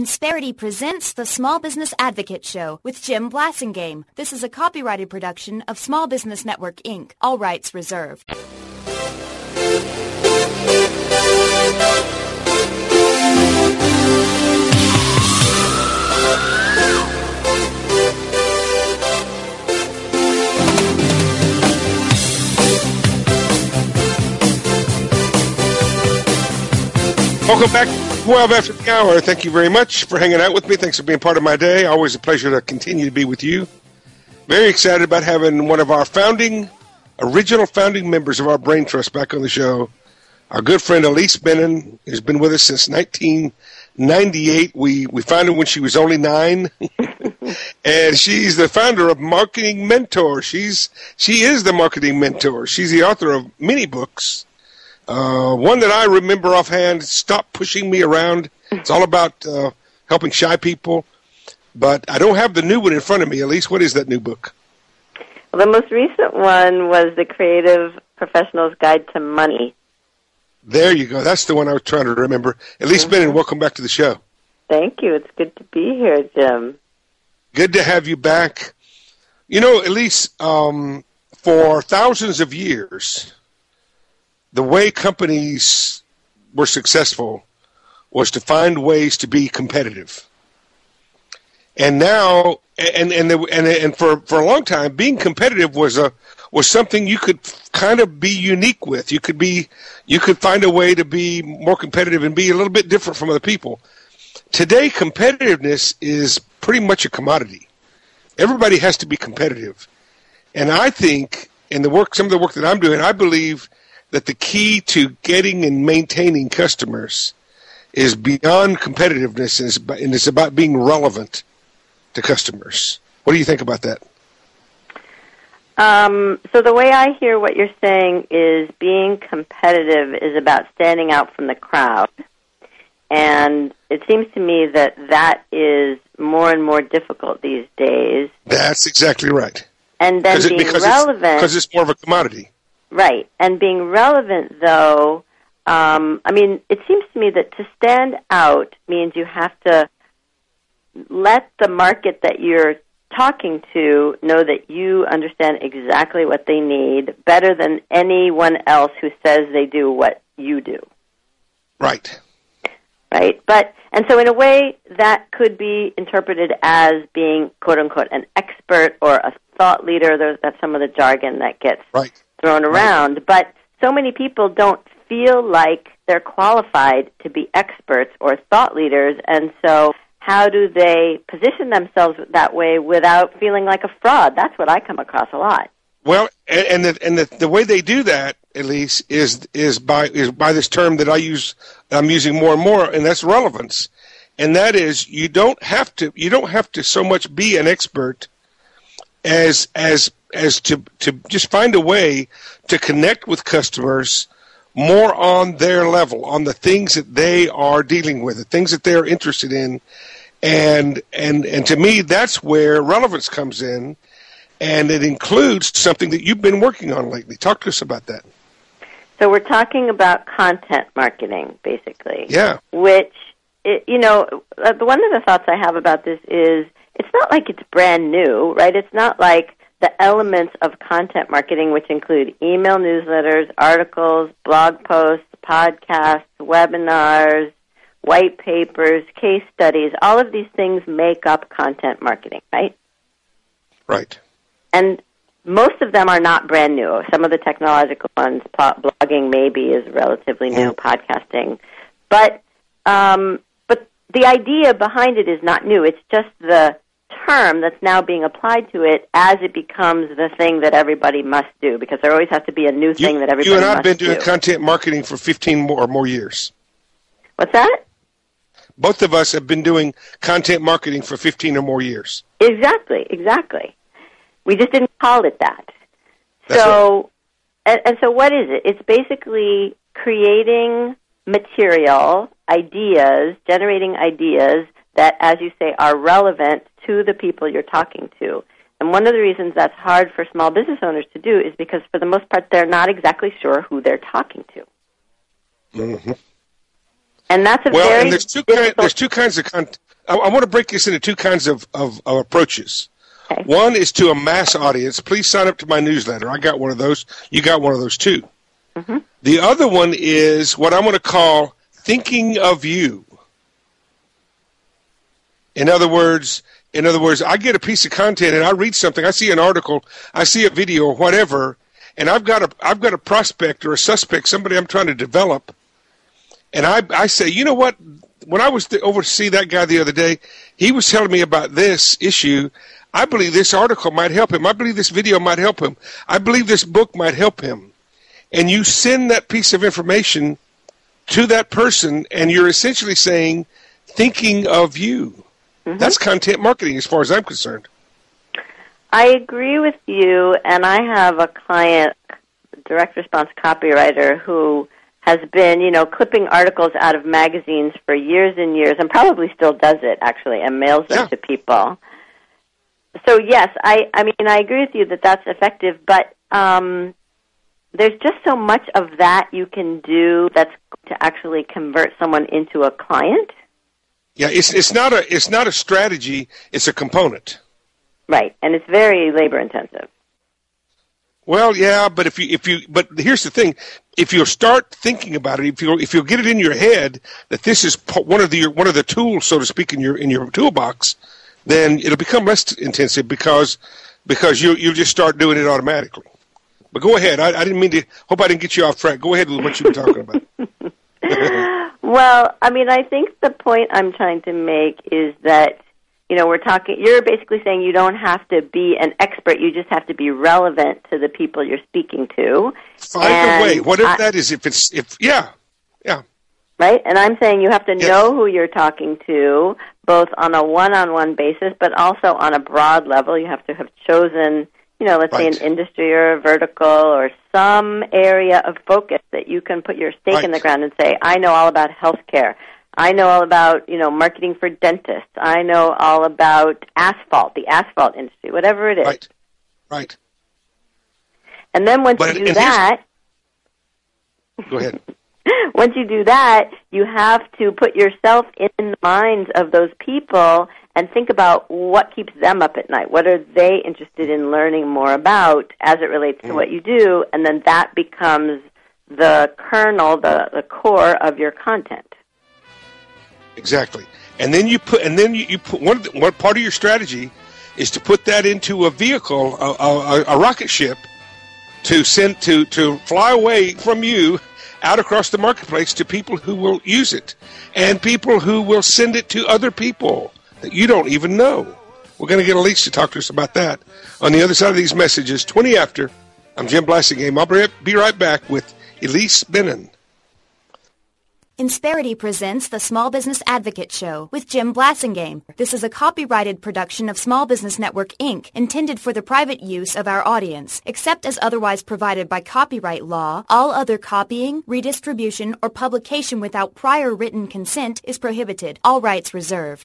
Insperity presents the Small Business Advocate Show with Jim Blasingame. This is a copyrighted production of Small Business Network, Inc. All rights reserved. Welcome back to 12 after the hour. Thank you very much for hanging out with me. Thanks for being part of my day. Always a pleasure to continue to be with you. Very excited about having one of our original founding members of our Brain Trust back on the show. Our good friend Elise Bennon has been with us since 1998. We found her when she was only 9. And she's the founder of Marketing Mentor. She is the Marketing Mentor. She's the author of many books. One that I remember offhand, Stop Pushing Me Around. It's all about helping shy people. But I don't have the new one in front of me. Elise, what is that new book? Well, the most recent one was The Creative Professional's Guide to Money. There you go. That's the one I was trying to remember. Elise Bennon, welcome back to the show. Thank you. It's good to be here, Jim. Good to have you back. You know, Elise, for thousands of years, the way companies were successful was to find ways to be competitive. And now, and for a long time, being competitive was something you could kind of be unique with. You could find a way to be more competitive and be a little bit different from other people. Today, competitiveness is pretty much a commodity. Everybody has to be competitive. And I think in some of the work that I'm doing, I believe that the key to getting and maintaining customers is beyond competitiveness, and it's about being relevant to customers. What do you think about that? So the way I hear what you're saying is being competitive is about standing out from the crowd. And it seems to me that is more and more difficult these days. That's exactly right. And then being relevant. Because it's more of a commodity. Right. And being relevant, though, it seems to me that to stand out means you have to let the market that you're talking to know that you understand exactly what they need better than anyone else who says they do what you do. Right. Right? And so in a way, that could be interpreted as being, quote-unquote, an expert or a thought leader. That's some of the jargon that gets thrown around. Right. But so many people don't feel like they're qualified to be experts or thought leaders, and so how do they position themselves that way without feeling like a fraud? That's what I come across a lot. Well, and the way they do that, Elise, is by this term that I'm using more and more, and that's relevance. And that is you don't have to so much be an expert as to just find a way to connect with customers more on their level, on the things that they are dealing with, the things that they're interested in. And to me, that's where relevance comes in, and it includes something that you've been working on lately. Talk to us about that. So we're talking about content marketing, basically. Yeah. Which, one of the thoughts I have about this is it's not like it's brand new, right? It's not like the elements of content marketing, which include email newsletters, articles, blog posts, podcasts, webinars, white papers, case studies, all of these things make up content marketing, right? Right. And most of them are not brand new. Some of the technological ones, blogging maybe is relatively new, podcasting. But the idea behind it is not new. It's just the term that's now being applied to it as it becomes the thing that everybody must do, because there always has to be a new thing that everybody must do. You and I have been doing content marketing for 15 or more years. What's that? Both of us have been doing content marketing for 15 or more years. Exactly. We just didn't call it that. That's so, right. And so what is it? It's basically creating material, ideas, generating ideas that, as you say, are relevant to the people you're talking to. And one of the reasons that's hard for small business owners to do is because, for the most part, they're not exactly sure who they're talking to. Mm-hmm. And that's a well, very and there's two kinds of content. I want to break this into two kinds of approaches. Okay. One is to a mass audience. Please sign up to my newsletter. I got one of those. You got one of those too. Mm-hmm. The other one is what I'm going to call thinking of you. In other words, I get a piece of content and I read something. I see an article, I see a video or whatever, and I've got a prospect or a suspect, somebody I'm trying to develop, and I say, you know what? When I was over to see that guy the other day, he was telling me about this issue. I believe this article might help him. I believe this video might help him. I believe this book might help him. And you send that piece of information to that person, and you're essentially saying, thinking of you. Mm-hmm. That's content marketing as far as I'm concerned. I agree with you, and I have a client, direct response copywriter, who has been, clipping articles out of magazines for years and years, and probably still does it, actually, and mails them to people. So, yes, I agree with you that that's effective, but there's just so much of that you can do that's going to actually convert someone into a client. Yeah, it's not a strategy, it's a component. Right, and it's very labor intensive. Well, yeah, but but here's the thing: if you'll start thinking about it, if you'll get it in your head that this is one of the tools, so to speak, in your toolbox, then it'll become less intensive because you'll just start doing it automatically. But go ahead. I didn't mean to. Hope I didn't get you off track. Go ahead with what you were talking about. Well, I think the point I'm trying to make is that. You're basically saying you don't have to be an expert, you just have to be relevant to the people you're speaking to. Find a way, whatever that is, yeah. Right? And I'm saying you have to know who you're talking to, both on a one-on-one basis, but also on a broad level. You have to have chosen, let's say an industry or a vertical or some area of focus that you can put your stake in the ground and say, I know all about healthcare. I know all about, marketing for dentists. I know all about asphalt, the asphalt industry, whatever it is. Right. And then once you do that... Go ahead. Once you do that, you have to put yourself in the minds of those people and think about what keeps them up at night. What are they interested in learning more about as it relates to what you do? And then that becomes the kernel, the core of your content. Exactly, and then you put one part of your strategy is to put that into a vehicle, a rocket ship, to fly away from you out across the marketplace to people who will use it and people who will send it to other people that you don't even know. We're going to get Elise to talk to us about that on the other side of these messages. 20 after. I'm Jim Blasingame. I'll be right back with Elise Bennon. Insperity presents the Small Business Advocate Show with Jim Blasingame. This is a copyrighted production of Small Business Network, Inc., intended for the private use of our audience. Except as otherwise provided by copyright law, all other copying, redistribution, or publication without prior written consent is prohibited. All rights reserved.